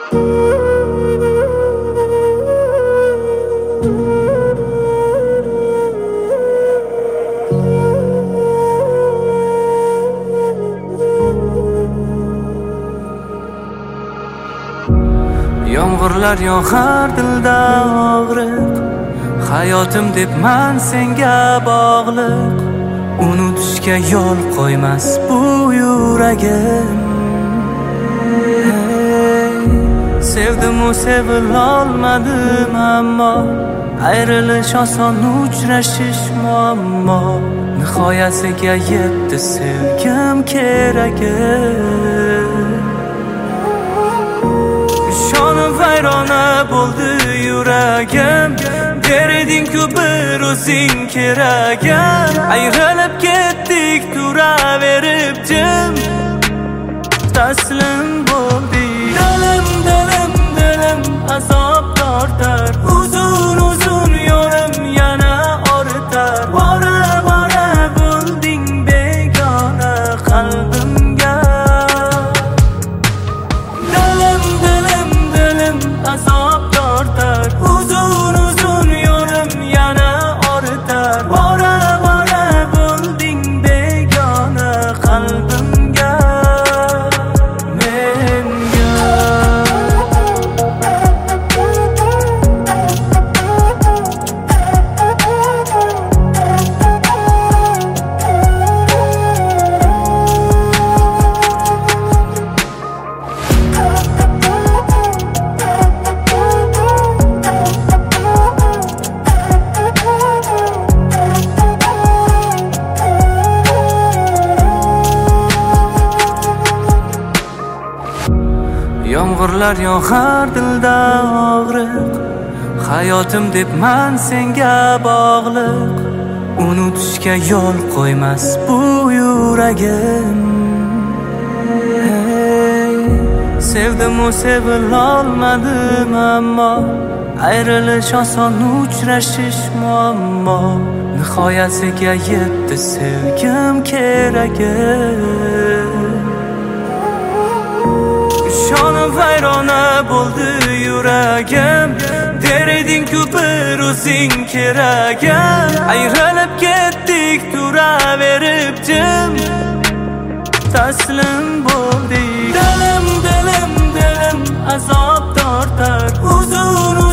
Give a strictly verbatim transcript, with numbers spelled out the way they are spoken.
Yomg'irlar yog'ar dilda og'riq, hayotim deb men senga bog'liq. Unutishga yo'l qo'ymas bu yuragim. Hey, sevdim u sevilolmadim ammo ayrilish oson, uchrashish muammo. Nihoyasiga yetdi sevgim keragim. Shonib vayrona bo'ldi yuragim, der eding-ku bir o'zing keragim. Ayrilib ketdik turaverib jim, taslim bo'ldik. Dilim, dilim, dilim azob tortar, uzun uzun yo'lim yana oritar. Bora bora bo'lding begona qalbimga. Dilim, dilim, dilim azob tortar, uzun uzun yo'lim yana oritar. Bora bora bo'lding begona qalbimga, menga. Yomg'irlar yog'ar dilda og'riq, hayotim deb men senga bog'liq. Unutishga yo'l qo'ymas bu yuragim. Hey, sevdim u sevilolmadim ammo ayrilish oson, uchrashish muammo. Nihoyasiga yetdi sevgim keragim. Shonib vayrona bo'ldi yuragim, der eding-ku bir o'zing keragim. Ayrilib ketdik turaverib jim, taslim bo'ldik. Dilim, dilim, dilim azob tortar, uzun